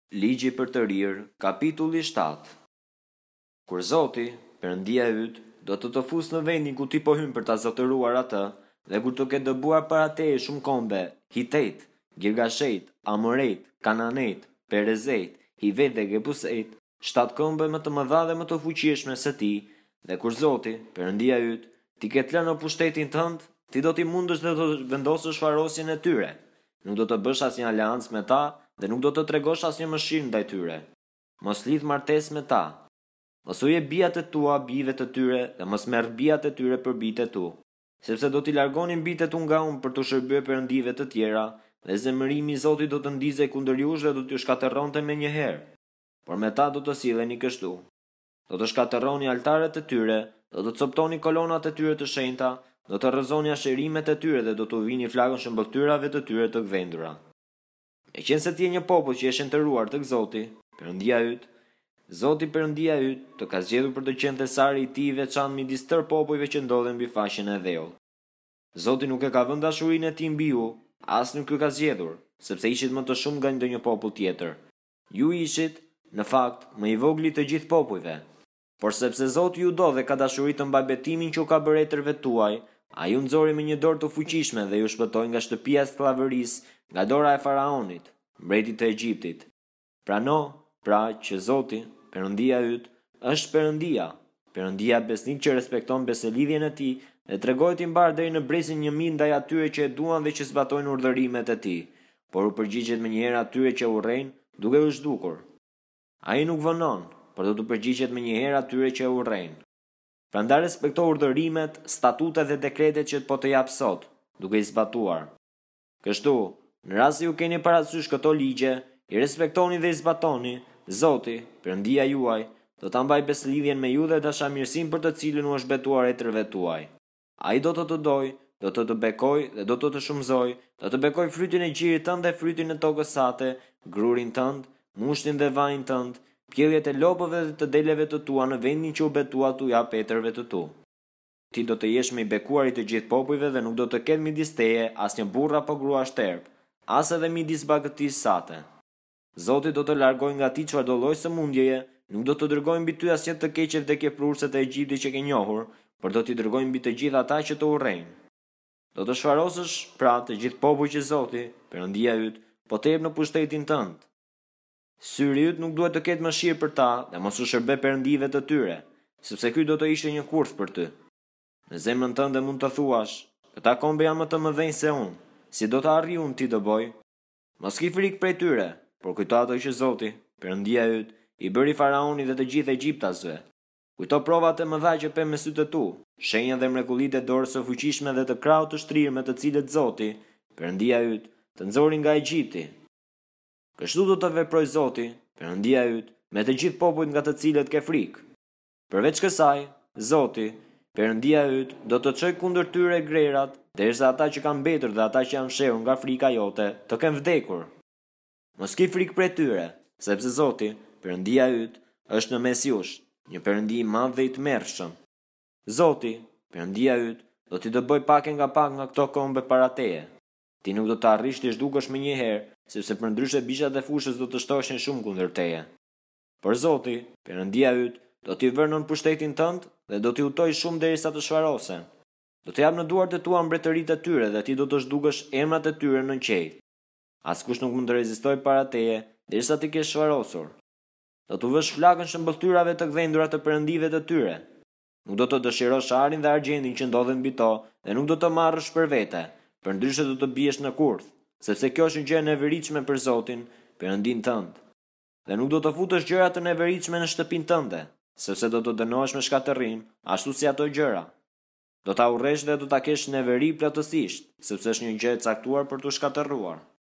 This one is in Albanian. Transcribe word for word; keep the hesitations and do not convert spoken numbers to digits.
Ligji për të rirë, kapitulli shtatë. Kur Zoti, Perëndia yt, do të të fusë në vendin ku ti po hyn për ta zotëruar atë, dhe kur të ketë dëbuar para teje shumë kombe, Hitejt, Girgashejt, Amorejt, Kananejt, Perezejt, Hivet dhe Gebusejt, shtatë kombe më të mëdha dhe më të fuqishme se ti, dhe kur Zoti, Perëndia yt, ti ketë lënë në pushtetin tënd, ti do t'i mundësh dhe do të vendosësh varrosjen e tyre. Nuk do të bësh asnjë aleancë me ta, dhe nuk do të tregosh asnjë mëshirë ndaj tyre. Mos lidh martesë me ta. Mos u jep bijat e tua bijve të tyre dhe mos merr bijat e tyre për bijtë e tu, sepse do t'i largonin bijtë e tu nga unë për të shërbyer perëndive të tjera, dhe zemërimi i Zotit do të ndizej kundër jush dhe do t'ju shkatërronte menjëherë. Por me ta do të silleni kështu. Do të shkatërroni altaret e tyre, do të coptoni kolonat e tyre të shenjta, do të rrëzoni asherimet e tyre dhe do t'u vini flakën shëmbëltyrave të tyre të gdhendura. E qenë se ti je një popull që je shëntëruar tek Zoti, Perëndia yt, Zoti Perëndia yt të ka zgjedhur për të qenë thesari i tij i veçantë midis tërë popujve që ndodhen mbi faqen e dhëut. Zoti nuk e ka vënë dashurinë e tij mbi ju, as nuk ju ka zgjedhur, sepse ishit më të shumë nga ndonjë popull tjetër. Ju ishit, në fakt, më i vogli të gjithë popujve. Por sepse Zoti ju do dhe ka dashuri të mbaj betimin që u ka bërë etërve tuaj, ai ju nxori me një dorë të fuqishme dhe ju shpëtoi nga shtëpia e skllavërisë, nga dora e faraonit, mbretit të Egjiptit. Prano, pra që Zoti, Perëndia yt, është Perëndia, Perëndia besnik që respekton beselidhjen e tij dhe tregohet i mbar deri në bresin një mijë ndaj atyre që e duan dhe që zbatojnë urdhërimet e tij, por u përgjigjet menjëherë atyre që urrejnë, duke u zhdukur. Ai nuk vonon, por do të përgjigjet menjëherë atyre që urrejnë. Prandaj respekto urdhërimet, statutet dhe dekretet që po të jap sot, duke i zbatuar. Kështu, në rast se ju keni parasysh këto ligje, i respektoni dhe i zbatoni, Zoti, Perëndia juaj, do ta mbaj beslidhjen me ju dhe dashamirësinë për të cilën u është betuar etërve tuaj. Ai do të të doj, do të të bekoj dhe do të të shumëzoj, do të bekoj frytin e gjirit tënd dhe frytin e tokës sate, grurin tënd, mushtin dhe vajin tënd, pjelljet e lopëve dhe të deleve të tua në vendin që u betua tu jap etërve të tu. Ti do të jesh me i bekuar i të gjithë popujve dhe nuk do të ketë midis teje asnjë burr apo grua shterp, as edhe midis bagëtisë sate. Zoti do të largoj nga ti çfarëdo lloj sëmundjeje, nuk do të dërgojë mbi ty asnjë të keqe vdekje prurse të Egjiptit që ke njohur, por do t'i dërgojë mbi të gjithë ata që të urrejnë. Do të shfarosësh pra të gjithë popujt që Zoti, Perëndia yt, po të jep në pushtetin tënd. Syri yt nuk duhet të ketë mëshirë për ta dhe mos u shërbe perëndive të tyre, sepse ky do të ishte një kurth për ty. Në zemrën tënde mund të thuash, këta kombe janë më të mëdhenj se unë, si do të arrijë unë ti të boj? Mos ki frikë prej tyre, por kujto ato që Zoti, Perëndia yt, i bëri faraonit dhe të gjithë egjiptasve. Kujto provat e mëdha që pe me sytë tu, shenjat dhe mrekullitë e dorës së fuqishme dhe të krahut të shtrirë me të cilët Zoti, Perëndia yt, të nxori nga Egjipti. Kështu do të veproj Zoti, Perëndia yt, me të gjithë popujt nga të cilët ke frikë. Përveç kësaj, Zoti, Perëndia yt, do të çojë kundër tyre grerat, derisa ata që kanë mbetur dhe ata që janë fshehur nga frika jote, të kenë vdekur. Mos ki frikë prej tyre, sepse Zoti, Perëndia yt, është në mes jush, një perëndi i madh dhe i tmerrshëm. Zoti, Perëndia yt, do t'i dëboj pak e nga pak nga këto kombe para teje. Ti nuk do të arrish të zhdukesh më njëherë, sepse përndryshe bishat e fushës do të shtoheshin shumë kundër teje. Por Zoti, Perëndia yt, do t'i vërë nën pushtetin tënd dhe do t'i utoj shumë derisa të shfarosen. Do t'i jap në duart e tua mbretëritë e tyre dhe ti do të zhdukesh emrat e tyre në qejf. Askush nuk mund të rezistoj para teje derisa ti kesh shfarosur. Do t'u vësh flakën shëmbëltyrave të gdhendura të perëndive të tyre. Nuk do të dëshirosh arin dhe argjendin që ndodhen mbi to dhe nuk do të marrësh për vete, përndryshe do të biesh në kurth, sepse kjo është një gjë e neveritshme për Zotin, Perëndin tënd. Dhe nuk do të futësh gjëra të neveritshme në shtëpinë tënde, sepse do të dënohesh me shkatërrim, ashtu si ato gjëra. Do ta urresh dhe do ta kesh neveri plotësisht, sepse është një gjë e caktuar për t'u shkatërruar.